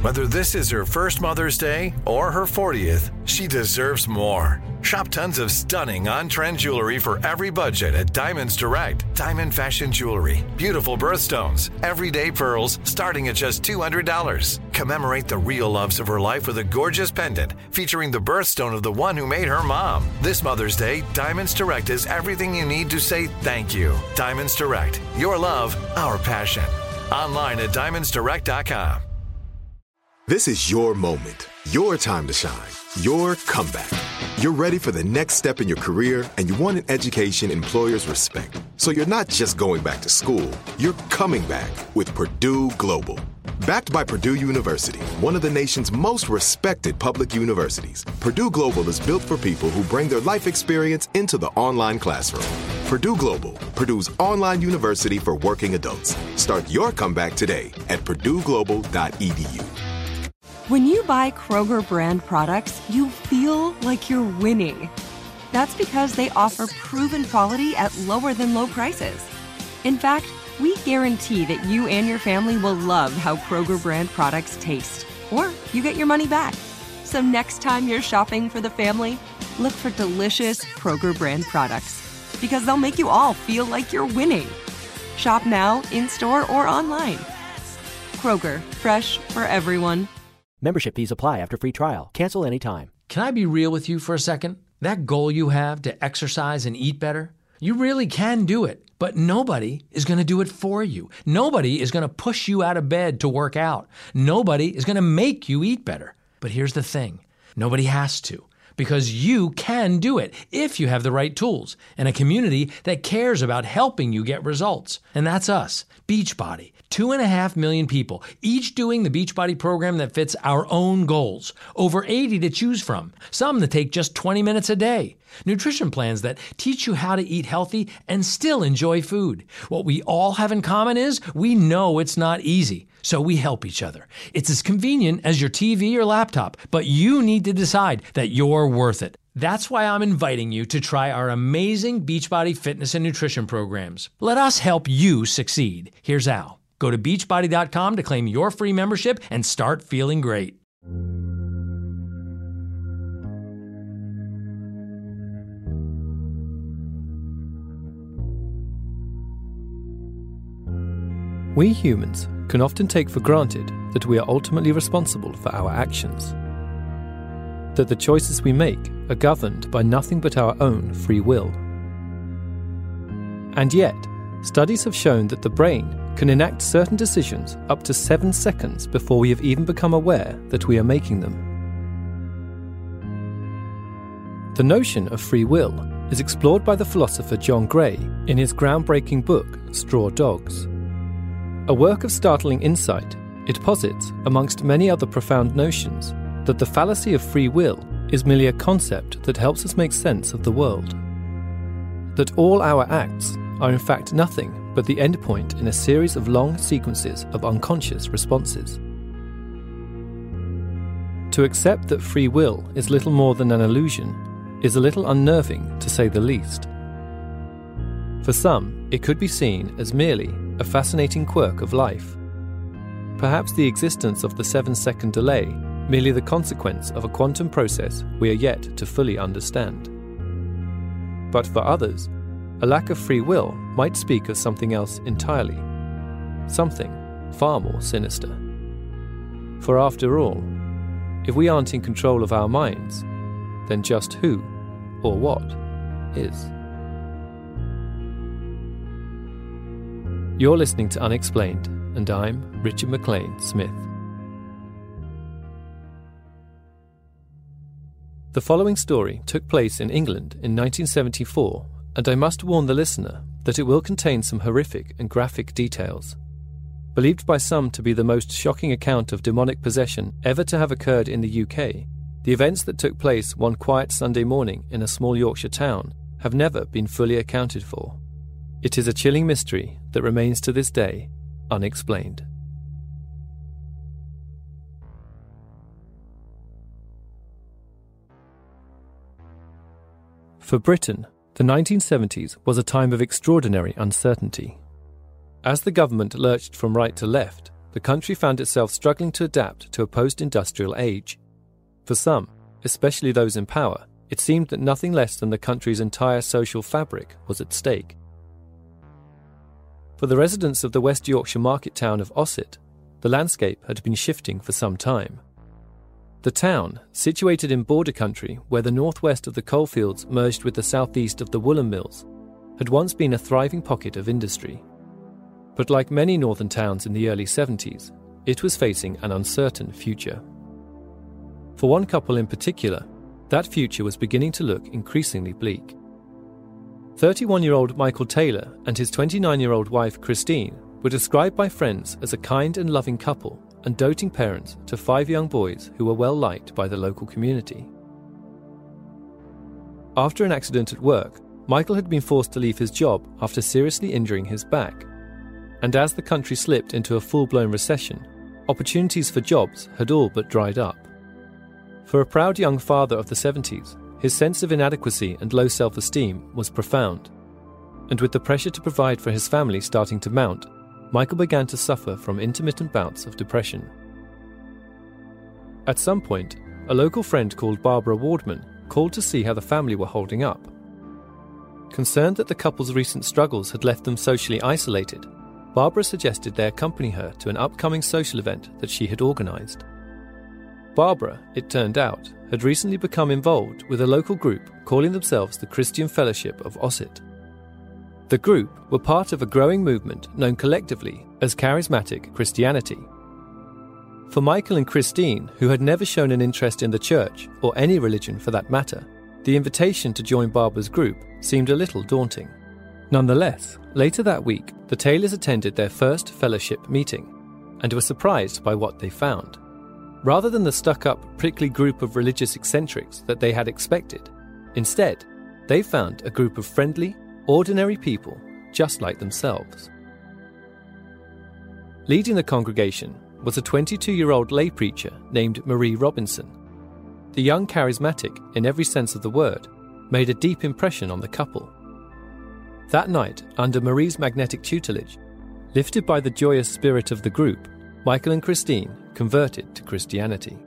Whether this is her first Mother's Day or her 40th, she deserves more. Shop tons of stunning on-trend jewelry for every budget at Diamonds Direct. Diamond fashion jewelry, beautiful birthstones, everyday pearls starting at just $200. Commemorate the real loves of her life with a gorgeous pendant featuring the birthstone of the one who made her mom. This Mother's Day, Diamonds Direct is everything you need to say thank you. Diamonds Direct. Your love, our passion. Online at diamondsdirect.com. This is your moment, your time to shine, your comeback. You're ready for the next step in your career, and you want an education employers respect. So you're not just going back to school, you're coming back with Purdue Global. Backed by Purdue University, one of the nation's most respected public universities, Purdue Global is built for people who bring their life experience into the online classroom. Purdue Global, Purdue's online university for working adults. Start your comeback today at purdueglobal.edu. When you buy Kroger brand products, you feel like you're winning. That's because they offer proven quality at lower than low prices. In fact, we guarantee that you and your family will love how Kroger brand products taste, or you get your money back. So next time you're shopping for the family, look for delicious Kroger brand products, because they'll make you all feel like you're winning. Shop now, in-store, or online. Kroger, fresh for everyone. Membership fees apply after free trial. Cancel anytime. Can I be real with you for a second? That goal you have to exercise and eat better, you really can do it, but nobody is going to do it for you. Nobody is going to push you out of bed to work out. Nobody is going to make you eat better. But here's the thing. Nobody has to, because you can do it if you have the right tools and a community that cares about helping you get results. And that's us, Beachbody. 2.5 million people, each doing the Beachbody program that fits our own goals. Over 80 to choose from, some that take just 20 minutes a day. Nutrition plans that teach you how to eat healthy and still enjoy food. What we all have in common is we know it's not easy, so we help each other. It's as convenient as your TV or laptop, but you need to decide that you're worth it. That's why I'm inviting you to try our amazing Beachbody fitness and nutrition programs. Let us help you succeed. Here's how. Go to beachbody.com to claim your free membership and start feeling great. We humans can often take for granted that we are ultimately responsible for our actions, that the choices we make are governed by nothing but our own free will. And yet, studies have shown that the brain can enact certain decisions up to 7 seconds before we have even become aware that we are making them. The notion of free will is explored by the philosopher John Gray in his groundbreaking book, Straw Dogs. A work of startling insight, it posits, amongst many other profound notions, that the fallacy of free will is merely a concept that helps us make sense of the world. That all our acts are in fact nothing but the endpoint in a series of long sequences of unconscious responses. To accept that free will is little more than an illusion is a little unnerving, to say the least. For some, it could be seen as merely a fascinating quirk of life. Perhaps the existence of the 7-second delay merely the consequence of a quantum process we are yet to fully understand. But for others, a lack of free will might speak of something else entirely, something far more sinister. For after all, if we aren't in control of our minds, then just who or what is? You're listening to Unexplained, and I'm Richard McLean Smith. The following story took place in England in 1974, and I must warn the listener that it will contain some horrific and graphic details. Believed by some to be the most shocking account of demonic possession ever to have occurred in the UK, the events that took place one quiet Sunday morning in a small Yorkshire town have never been fully accounted for. It is a chilling mystery that remains to this day unexplained. For Britain, the 1970s was a time of extraordinary uncertainty. As the government lurched from right to left, the the country found itself struggling to adapt to a post-industrial age. For some, especially those in power, it seemed that nothing less than the country's entire social fabric was at stake. For the residents of the West Yorkshire market town of Ossett, the landscape had been shifting for some time. The town, situated in border country where the northwest of the coalfields merged with the southeast of the woolen mills, had once been a thriving pocket of industry. But like many northern towns in the early 70s, it was facing an uncertain future. For one couple in particular, that future was beginning to look increasingly bleak. 31-year-old Michael Taylor and his 29-year-old wife Christine were described by friends as a kind and loving couple and doting parents to 5 young boys who were well liked by the local community. After an accident at work, Michael had been forced to leave his job after seriously injuring his back. And as the country slipped into a full-blown recession, opportunities for jobs had all but dried up. For a proud young father of the 70s, his sense of inadequacy and low self-esteem was profound. And with the pressure to provide for his family starting to mount, Michael began to suffer from intermittent bouts of depression. At some point, a local friend called Barbara Wardman called to see how the family were holding up. Concerned that the couple's recent struggles had left them socially isolated, Barbara suggested they accompany her to an upcoming social event that she had organised. Barbara, it turned out, had recently become involved with a local group calling themselves the Christian Fellowship of Ossett. The group were part of a growing movement known collectively as Charismatic Christianity. For Michael and Christine, who had never shown an interest in the church, or any religion for that matter, the invitation to join Barbara's group seemed a little daunting. Nonetheless, later that week, the Taylors attended their first fellowship meeting, and were surprised by what they found. Rather than the stuck-up, prickly group of religious eccentrics that they had expected, instead, they found a group of friendly, ordinary people just like themselves. Leading the congregation was a 22-year-old lay preacher named Marie Robinson. The young charismatic, in every sense of the word, made a deep impression on the couple. That night, under Marie's magnetic tutelage, lifted by the joyous spirit of the group, Michael and Christine converted to Christianity.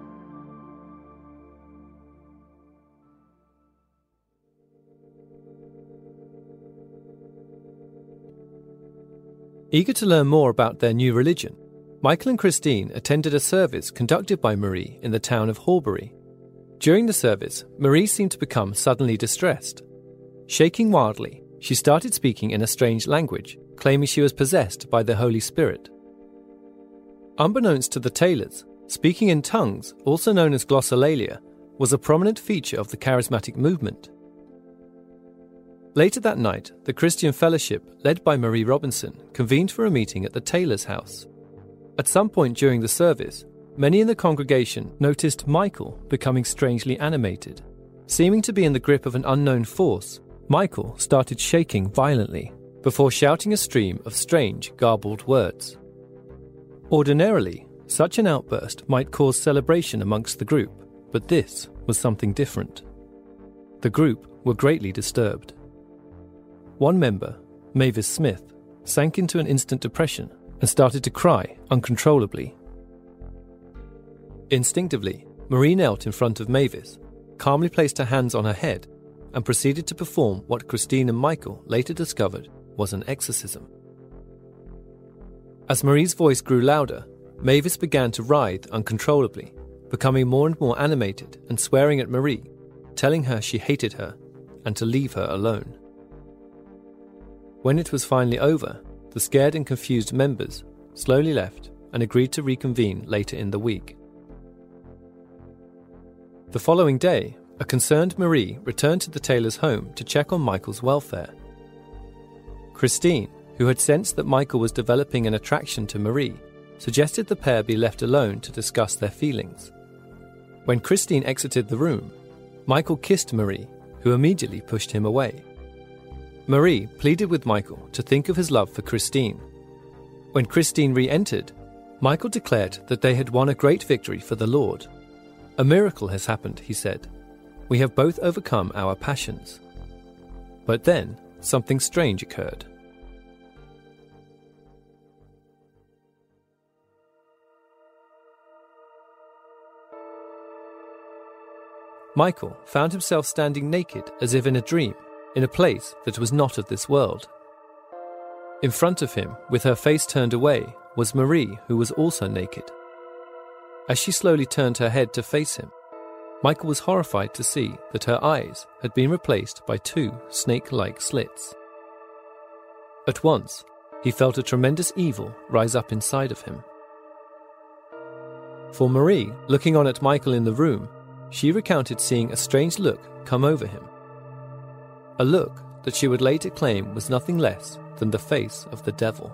Eager to learn more about their new religion, Michael and Christine attended a service conducted by Marie in the town of Horbury. During the service, Marie seemed to become suddenly distressed. Shaking wildly, she started speaking in a strange language, claiming she was possessed by the Holy Spirit. Unbeknownst to the Taylors, speaking in tongues, also known as glossolalia, was a prominent feature of the charismatic movement. Later that night, the Christian Fellowship, led by Marie Robinson, convened for a meeting at the Taylors' house. At some point during the service, many in the congregation noticed Michael becoming strangely animated. Seeming to be in the grip of an unknown force, Michael started shaking violently, before shouting a stream of strange, garbled words. Ordinarily, such an outburst might cause celebration amongst the group, but this was something different. The group were greatly disturbed. One member, Mavis Smith, sank into an instant depression and started to cry uncontrollably. Instinctively, Marie knelt in front of Mavis, calmly placed her hands on her head, and proceeded to perform what Christine and Michael later discovered was an exorcism. As Marie's voice grew louder, Mavis began to writhe uncontrollably, becoming more and more animated and swearing at Marie, telling her she hated her and to leave her alone. When it was finally over, the scared and confused members slowly left and agreed to reconvene later in the week. The following day, a concerned Marie returned to the Taylors' home to check on Michael's welfare. Christine, who had sensed that Michael was developing an attraction to Marie, suggested the pair be left alone to discuss their feelings. When Christine exited the room, Michael kissed Marie, who immediately pushed him away. Marie pleaded with Michael to think of his love for Christine. When Christine re-entered, Michael declared that they had won a great victory for the Lord. "A miracle has happened," he said. "We have both overcome our passions." But then, something strange occurred. Michael found himself standing naked as if in a dream, in a place that was not of this world. In front of him, with her face turned away, was Marie, who was also naked. As she slowly turned her head to face him, Michael was horrified to see that her eyes had been replaced by 2 snake-like slits. At once, he felt a tremendous evil rise up inside of him. For Marie, looking on at Michael in the room, she recounted seeing a strange look come over him. A look that she would later claim was nothing less than the face of the devil.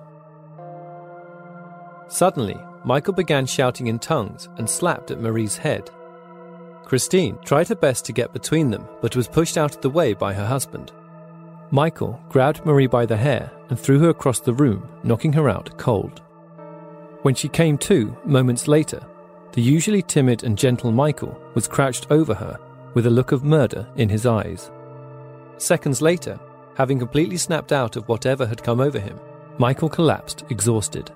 Suddenly, Michael began shouting in tongues and slapped at Marie's head. Christine tried her best to get between them, but was pushed out of the way by her husband. Michael grabbed Marie by the hair and threw her across the room, knocking her out cold. When she came to, moments later, the usually timid and gentle Michael was crouched over her with a look of murder in his eyes. Seconds later, having completely snapped out of whatever had come over him, Michael collapsed exhausted.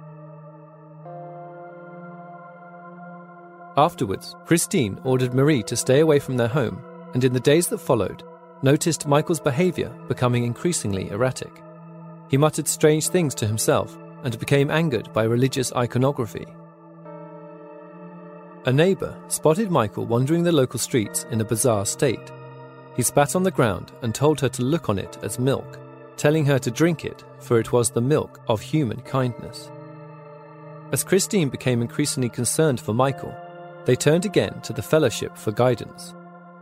Afterwards, Christine ordered Marie to stay away from their home, and in the days that followed, noticed Michael's behaviour becoming increasingly erratic. He muttered strange things to himself and became angered by religious iconography. A neighbour spotted Michael wandering the local streets in a bizarre state. He spat on the ground and told her to look on it as milk, telling her to drink it, for it was the milk of human kindness. As Christine became increasingly concerned for Michael, they turned again to the Fellowship for guidance.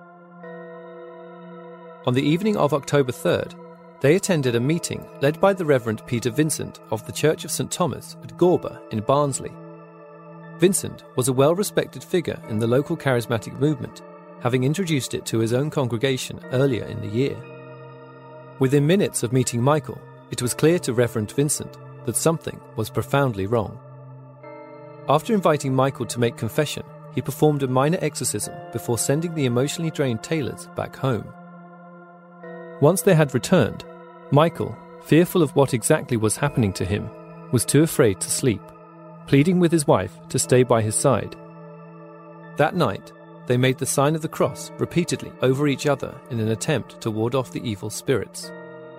On the evening of October 3rd, they attended a meeting led by the Reverend Peter Vincent of the Church of St. Thomas at Gorba in Barnsley. Vincent was a well-respected figure in the local charismatic movement, having introduced it to his own congregation earlier in the year. Within minutes of meeting Michael, it was clear to Reverend Vincent that something was profoundly wrong. After inviting Michael to make confession, he performed a minor exorcism before sending the emotionally drained Taylors back home. Once they had returned, Michael, fearful of what exactly was happening to him, was too afraid to sleep, pleading with his wife to stay by his side. That night, they made the sign of the cross repeatedly over each other in an attempt to ward off the evil spirits.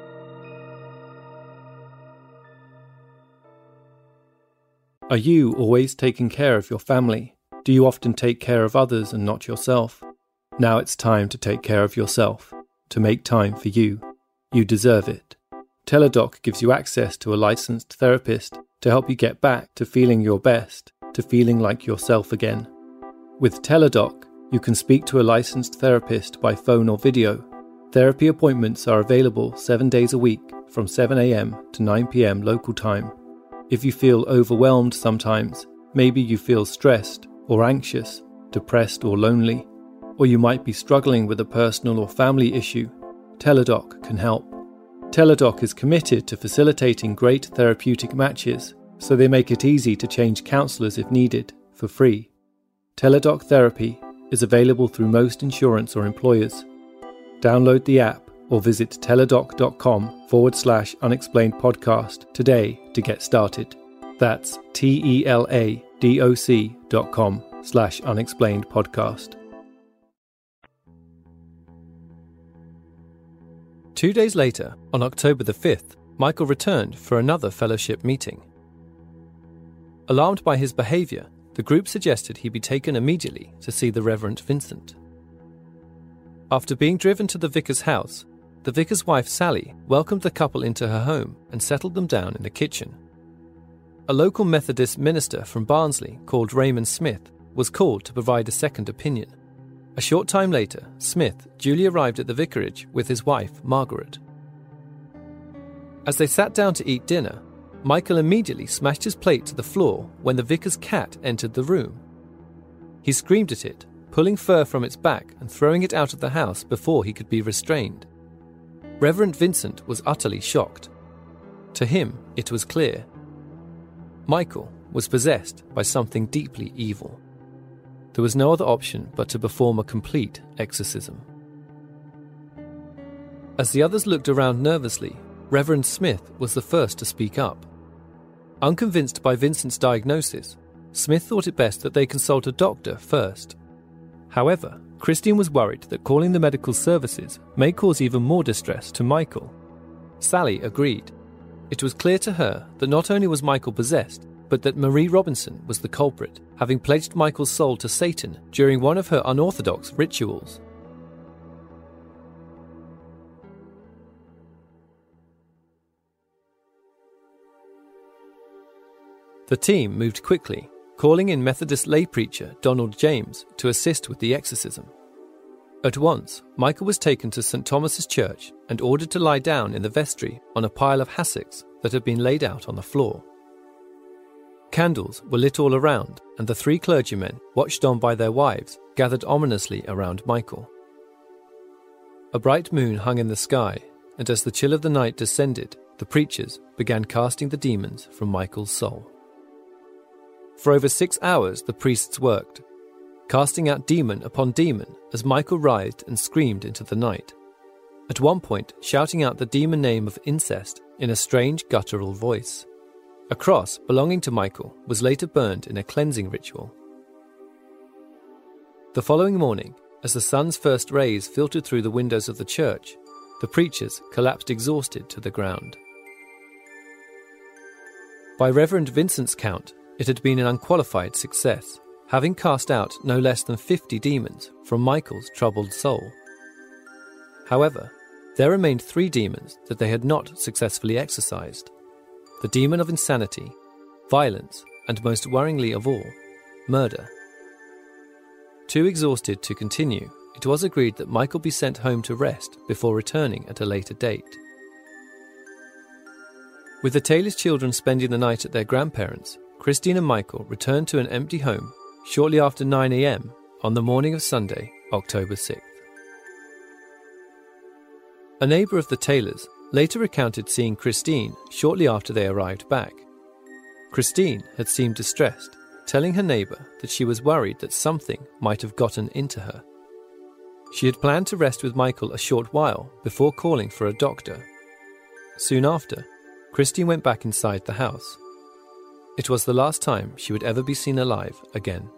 Are you always taking care of your family? Do you often take care of others and not yourself? Now it's time to take care of yourself, to make time for you. You deserve it. Teladoc gives you access to a licensed therapist to help you get back to feeling your best, to feeling like yourself again. With Teladoc, you can speak to a licensed therapist by phone or video. Therapy appointments are available 7 days a week from 7 a.m. to 9 p.m. local time. If you feel overwhelmed sometimes, maybe you feel stressed or anxious, depressed or lonely, or you might be struggling with a personal or family issue, Teladoc can help. Teladoc is committed to facilitating great therapeutic matches, so they make it easy to change counsellors if needed, for free. Teladoc Therapy is available through most insurance or employers. Download the app or visit teladoc.com/unexplained podcast today to get started. That's teladoc.com/unexplained podcast. 2 days later, on October the 5th, Michael returned for another fellowship meeting. Alarmed by his behaviour, the group suggested he be taken immediately to see the Reverend Vincent. After being driven to the vicar's house, the vicar's wife Sally welcomed the couple into her home and settled them down in the kitchen. A local Methodist minister from Barnsley called Raymond Smith was called to provide a second opinion. A short time later, Smith duly arrived at the vicarage with his wife, Margaret. As they sat down to eat dinner, Michael immediately smashed his plate to the floor when the vicar's cat entered the room. He screamed at it, pulling fur from its back and throwing it out of the house before he could be restrained. Reverend Vincent was utterly shocked. To him, it was clear. Michael was possessed by something deeply evil. There was no other option but to perform a complete exorcism. As the others looked around nervously, Reverend Smith was the first to speak up. Unconvinced by Vincent's diagnosis, Smith thought it best that they consult a doctor first. However, Christine was worried that calling the medical services may cause even more distress to Michael. Sally agreed. It was clear to her that not only was Michael possessed, but that Marie Robinson was the culprit, having pledged Michael's soul to Satan during one of her unorthodox rituals. The team moved quickly, calling in Methodist lay preacher Donald James to assist with the exorcism. At once, Michael was taken to St. Thomas's Church and ordered to lie down in the vestry on a pile of hassocks that had been laid out on the floor. Candles were lit all around, and the 3 clergymen, watched on by their wives, gathered ominously around Michael. A bright moon hung in the sky, and as the chill of the night descended, the preachers began casting the demons from Michael's soul. For over 6 hours the priests worked, casting out demon upon demon as Michael writhed and screamed into the night, at one point shouting out the demon name of incest in a strange guttural voice. A cross belonging to Michael was later burned in a cleansing ritual. The following morning, as the sun's first rays filtered through the windows of the church, the preachers collapsed exhausted to the ground. By Reverend Vincent's count, it had been an unqualified success, having cast out no less than 50 demons from Michael's troubled soul. However, there remained 3 demons that they had not successfully exorcised: the demon of insanity, violence, and most worryingly of all, murder. Too exhausted to continue, it was agreed that Michael be sent home to rest before returning at a later date. With the Taylors' children spending the night at their grandparents', Christine and Michael returned to an empty home shortly after 9 a.m. on the morning of Sunday, October 6th. A neighbour of the Taylors later recounted seeing Christine shortly after they arrived back. Christine had seemed distressed, telling her neighbour that she was worried that something might have gotten into her. She had planned to rest with Michael a short while before calling for a doctor. Soon after, Christine went back inside the house. It was the last time she would ever be seen alive again.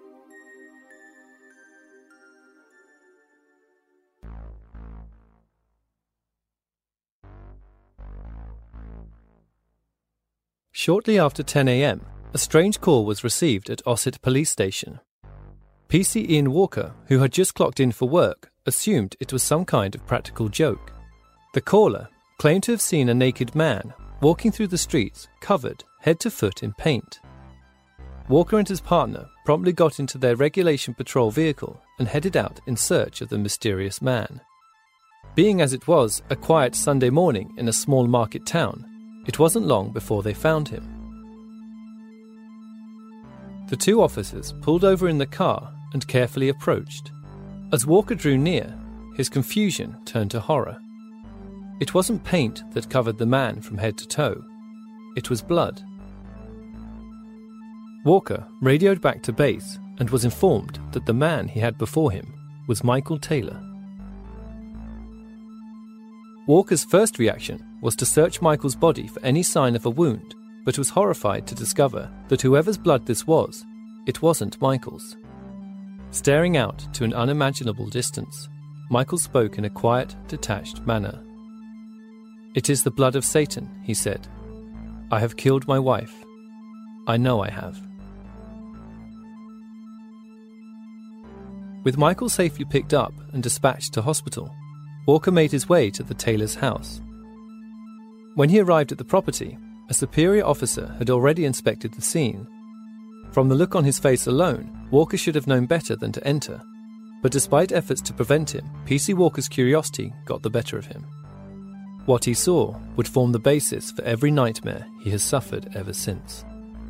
Shortly after 10 a.m, a strange call was received at Ossett Police Station. PC Ian Walker, who had just clocked in for work, assumed it was some kind of practical joke. The caller claimed to have seen a naked man walking through the streets covered head to foot in paint. Walker and his partner promptly got into their regulation patrol vehicle and headed out in search of the mysterious man. Being as it was a quiet Sunday morning in a small market town, it wasn't long before they found him. The 2 officers pulled over in the car and carefully approached. As Walker drew near, his confusion turned to horror. It wasn't paint that covered the man from head to toe. It was blood. Walker radioed back to base and was informed that the man he had before him was Michael Taylor. Walker's first reaction was to search Michael's body for any sign of a wound, but was horrified to discover that whoever's blood this was, it wasn't Michael's. Staring out to an unimaginable distance, Michael spoke in a quiet, detached manner. "It is the blood of Satan," he said. "I have killed my wife. I know I have." With Michael safely picked up and dispatched to hospital, Walker made his way to the Taylors' house. When he arrived at the property, a superior officer had already inspected the scene. From the look on his face alone, Walker should have known better than to enter. But despite efforts to prevent him, PC Walker's curiosity got the better of him. What he saw would form the basis for every nightmare he has suffered ever since.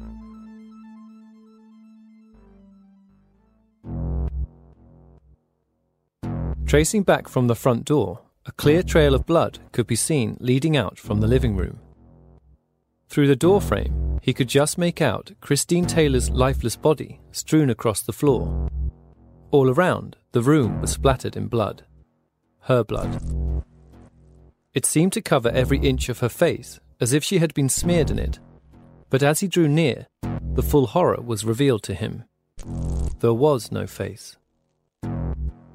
Tracing back from the front door, a clear trail of blood could be seen leading out from the living room. Through the doorframe, he could just make out Christine Taylor's lifeless body strewn across the floor. All around, the room was splattered in blood. Her blood. It seemed to cover every inch of her face, as if she had been smeared in it. But as he drew near, the full horror was revealed to him. There was no face.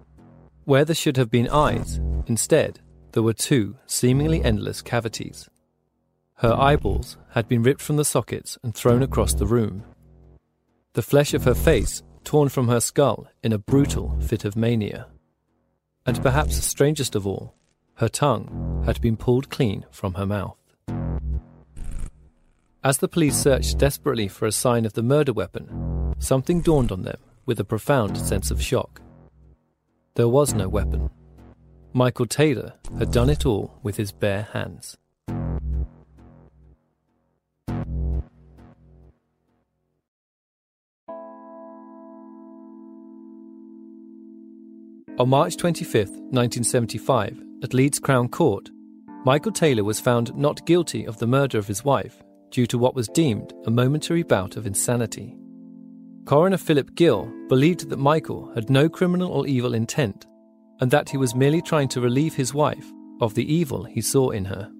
Where there should have been eyes, instead, there were two seemingly endless cavities. Her eyeballs had been ripped from the sockets and thrown across the room. The flesh of her face torn from her skull in a brutal fit of mania. And perhaps strangest of all, her tongue had been pulled clean from her mouth. As the police searched desperately for a sign of the murder weapon, something dawned on them with a profound sense of shock. There was no weapon. Michael Taylor had done it all with his bare hands. On March 25, 1975, at Leeds Crown Court, Michael Taylor was found not guilty of the murder of his wife due to what was deemed a momentary bout of insanity. Coroner Philip Gill believed that Michael had no criminal or evil intent and that he was merely trying to relieve his wife of the evil he saw in her.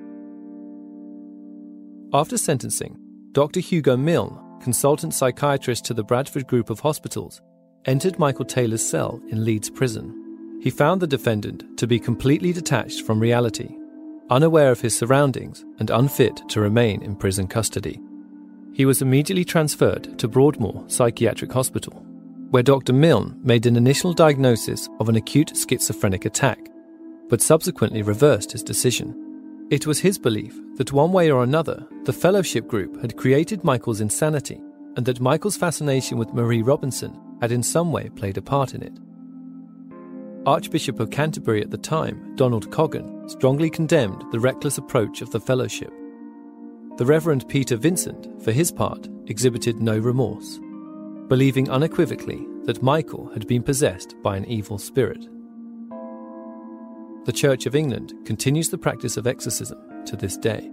After sentencing, Dr. Hugo Milne, consultant psychiatrist to the Bradford Group of Hospitals, entered Michael Taylor's cell in Leeds Prison. He found the defendant to be completely detached from reality, unaware of his surroundings and unfit to remain in prison custody. He was immediately transferred to Broadmoor Psychiatric Hospital, where Dr. Milne made an initial diagnosis of an acute schizophrenic attack, but subsequently reversed his decision. It was his belief that one way or another, the fellowship group had created Michael's insanity, and that Michael's fascination with Marie Robinson had in some way played a part in it. Archbishop of Canterbury at the time, Donald Coggan, strongly condemned the reckless approach of the fellowship. The Reverend Peter Vincent, for his part, exhibited no remorse, believing unequivocally that Michael had been possessed by an evil spirit. The Church of England continues the practice of exorcism to this day.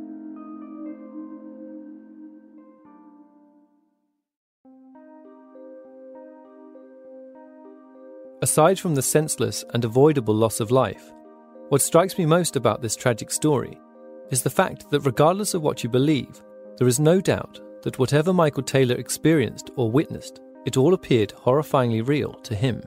Aside from the senseless and avoidable loss of life, what strikes me most about this tragic story is the fact that regardless of what you believe, there is no doubt that whatever Michael Taylor experienced or witnessed, it all appeared horrifyingly real to him.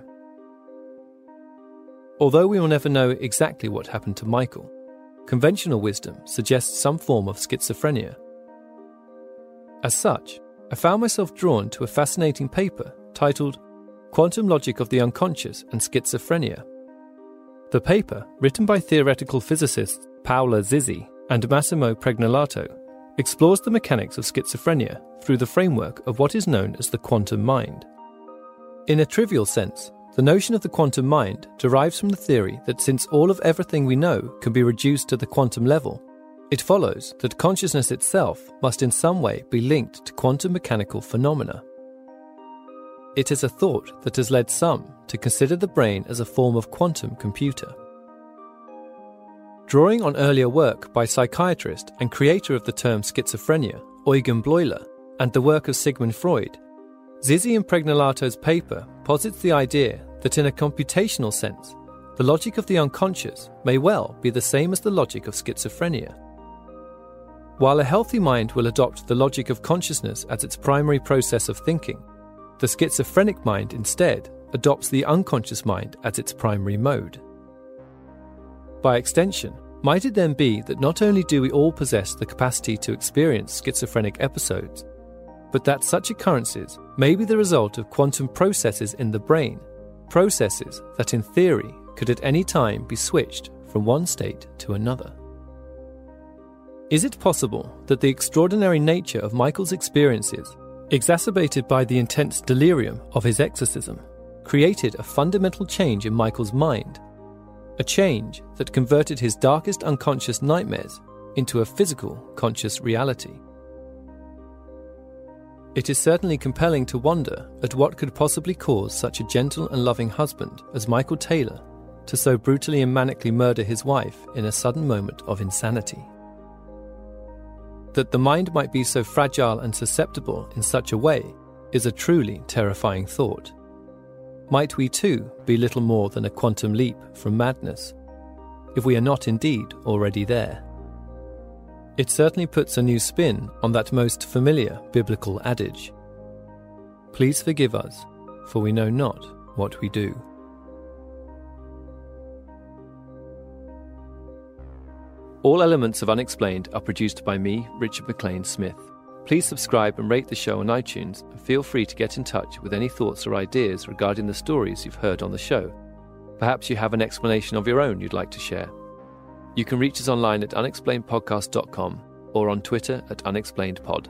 Although we will never know exactly what happened to Michael, conventional wisdom suggests some form of schizophrenia. As such, I found myself drawn to a fascinating paper titled Quantum Logic of the Unconscious and Schizophrenia. The paper, written by theoretical physicists Paola Zizzi and Massimo Pregnolato, explores the mechanics of schizophrenia through the framework of what is known as the quantum mind. In a trivial sense, the notion of the quantum mind derives from the theory that since all of everything we know can be reduced to the quantum level, it follows that consciousness itself must in some way be linked to quantum mechanical phenomena. It is a thought that has led some to consider the brain as a form of quantum computer. Drawing on earlier work by psychiatrist and creator of the term schizophrenia, Eugen Bleuler, and the work of Sigmund Freud, Zizzi and Pregnolato's paper posits the idea that in a computational sense, the logic of the unconscious may well be the same as the logic of schizophrenia. While a healthy mind will adopt the logic of consciousness as its primary process of thinking, the schizophrenic mind instead adopts the unconscious mind as its primary mode. By extension, might it then be that not only do we all possess the capacity to experience schizophrenic episodes, but that such occurrences may be the result of quantum processes in the brain, processes that in theory could at any time be switched from one state to another? Is it possible that the extraordinary nature of Michael's experiences, exacerbated by the intense delirium of his exorcism, created a fundamental change in Michael's mind, a change that converted his darkest unconscious nightmares into a physical conscious reality? It is certainly compelling to wonder at what could possibly cause such a gentle and loving husband as Michael Taylor to so brutally and manically murder his wife in a sudden moment of insanity. That the mind might be so fragile and susceptible in such a way is a truly terrifying thought. Might we too be little more than a quantum leap from madness, if we are not indeed already there? It certainly puts a new spin on that most familiar biblical adage, "Please forgive us, for we know not what we do." All elements of Unexplained are produced by me, Richard McLean Smith. Please subscribe and rate the show on iTunes, and feel free to get in touch with any thoughts or ideas regarding the stories you've heard on the show. Perhaps you have an explanation of your own you'd like to share. You can reach us online at unexplainedpodcast.com or on Twitter at unexplainedpod.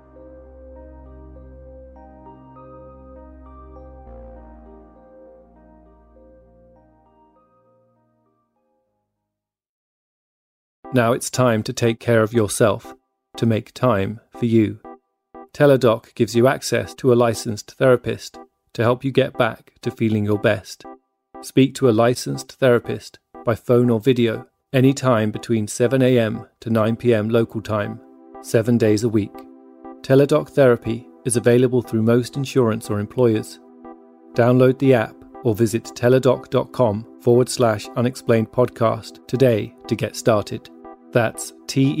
Now it's time to take care of yourself, to make time for you. Teladoc gives you access to a licensed therapist to help you get back to feeling your best. Speak to a licensed therapist by phone or video anytime between 7 a.m. to 9 p.m. local time, 7 days a week. Teladoc Therapy is available through most insurance or employers. Download the app or visit teladoc.com/unexplained podcast today to get started. That's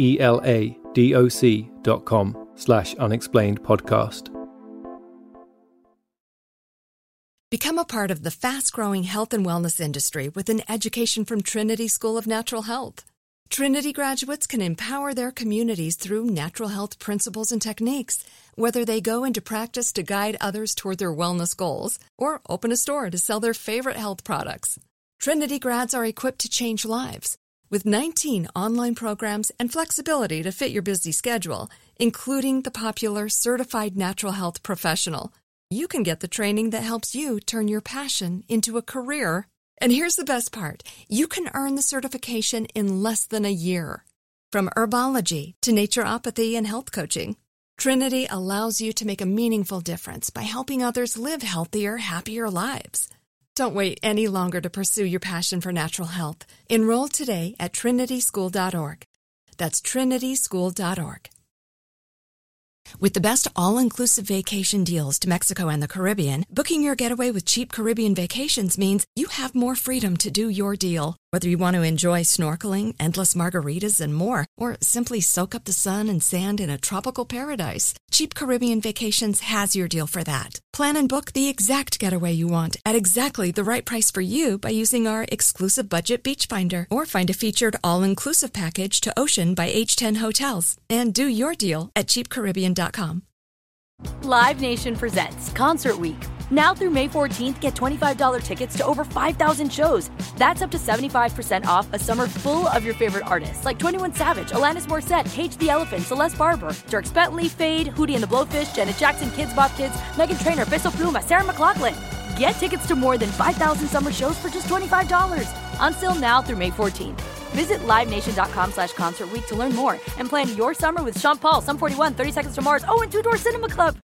teladoc.com/unexplained podcast. Become a part of the fast-growing health and wellness industry with an education from Trinity School of Natural Health. Trinity graduates can empower their communities through natural health principles and techniques, whether they go into practice to guide others toward their wellness goals or open a store to sell their favorite health products. Trinity grads are equipped to change lives with 19 online programs and flexibility to fit your busy schedule, including the popular Certified Natural Health Professional. You can get the training that helps you turn your passion into a career. And here's the best part. You can earn the certification in less than a year. From herbology to naturopathy and health coaching, Trinity allows you to make a meaningful difference by helping others live healthier, happier lives. Don't wait any longer to pursue your passion for natural health. Enroll today at trinityschool.org. That's trinityschool.org. With the best all-inclusive vacation deals to Mexico and the Caribbean, booking your getaway with Cheap Caribbean Vacations means you have more freedom to do your deal. Whether you want to enjoy snorkeling, endless margaritas, and more, or simply soak up the sun and sand in a tropical paradise, Cheap Caribbean Vacations has your deal for that. Plan and book the exact getaway you want at exactly the right price for you by using our exclusive budget beach finder, or find a featured all-inclusive package to Ocean by H10 Hotels and do your deal at cheapcaribbean.com. Live Nation presents Concert Week. Now through May 14th, get $25 tickets to over 5,000 shows. That's up to 75% off a summer full of your favorite artists like 21 Savage, Alanis Morissette, Cage the Elephant, Celeste Barber, Dierks Bentley, Fade, Hootie and the Blowfish, Janet Jackson, Kidz Bop Kids, Meghan Trainor, Peso Pluma, Sarah McLachlan. Get tickets to more than 5,000 summer shows for just $25. Until now through May 14th. Visit livenation.com/concertweek to learn more and plan your summer with Sean Paul, Sum 41, 30 Seconds to Mars, and Two Door Cinema Club.